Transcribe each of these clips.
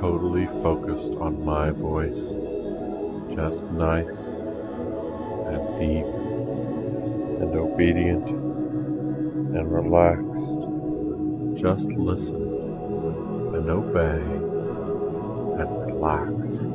totally focused on my voice, just nice and deep and obedient and relaxed. Just listen and obey and relax.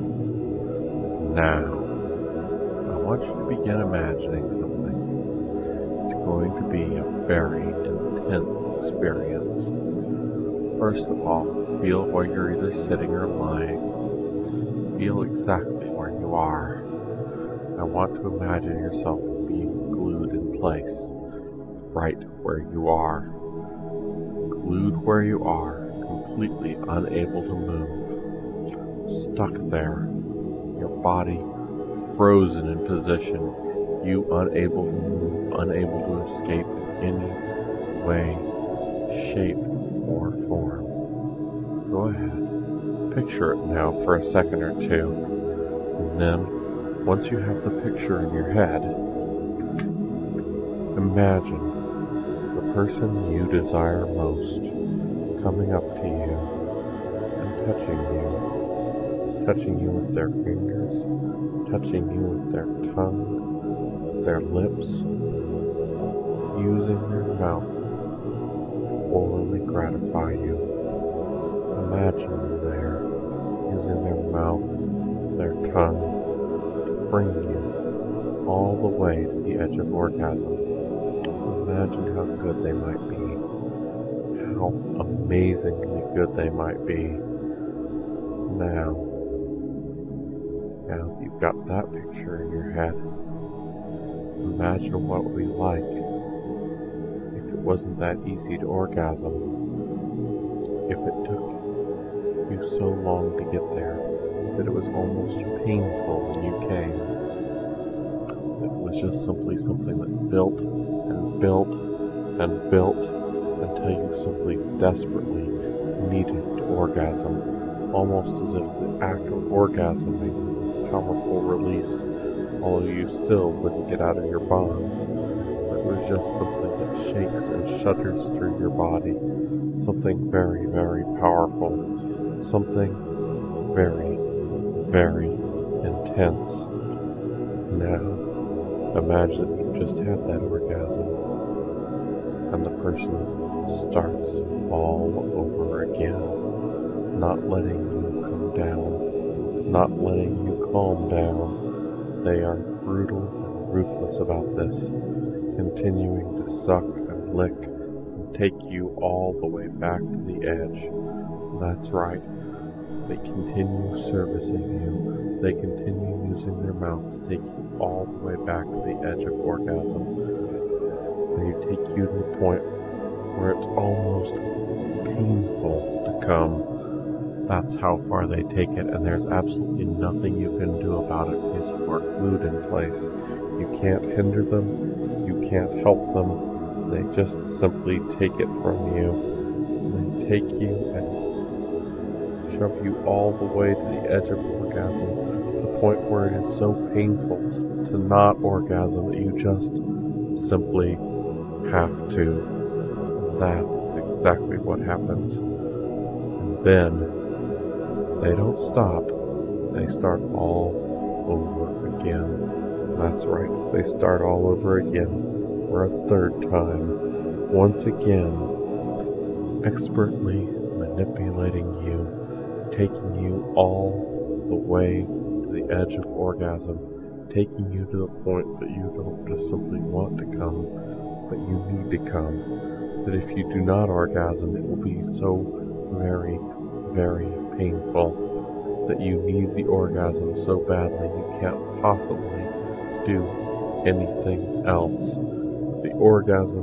Now, I want you to begin imagining something. It's going to be a very intense experience. First of all, feel where you're either sitting or lying. Feel exactly where you are. I want to imagine yourself being glued in place, right where you are. Glued where you are, completely unable to move. Stuck there, your body frozen in position, you unable to move, unable to escape in any way, shape, or form. Go ahead, picture it now for a second or two, and then, once you have the picture in your head, imagine the person you desire most coming up to you and touching you with their fingers, touching you with their tongue, their lips, using their mouth to orally gratify you. Imagine them there, using their mouth, their tongue, to bring you all the way to the edge of orgasm. Imagine how good they might be, how amazingly good they might be. Now that you've got that picture in your head, imagine what it would be like if it wasn't that easy to orgasm, if it took you so long to get there that it was almost painful when you came. It was just simply something that built and built and built until you simply desperately needed to orgasm, almost as if the act of orgasming was a powerful release, although you still wouldn't get out of your bonds. It was just something that shakes and shudders through your body, something very, very powerful, something very, very intense. Now, imagine you just had that orgasm, and the person starts all over again, not letting you come down, not letting you calm down. They are brutal and ruthless about this, continuing to suck and lick and take you all the way back to the edge. That's right. They continue servicing you. They continue using their mouth to take you all the way back to the edge of orgasm. They take you to the point where it's almost painful to come. That's how far they take it, and there's absolutely nothing you can do about it because you are glued in place. You can't hinder them. You can't help them. They just simply take it from you. They take you and shove you all the way to the edge of orgasm, to the point where it is so painful to not orgasm that you just simply have to. That's exactly what happens. And then, they don't stop. They start all over again. That's right. They start all over again for a third time. Once again, expertly manipulating you, taking you all the way to the edge of orgasm, taking you to the point that you don't just simply want to come, but you need to come. That if you do not orgasm, it will be so very, very painful that you need the orgasm so badly you can't possibly do anything else. The orgasm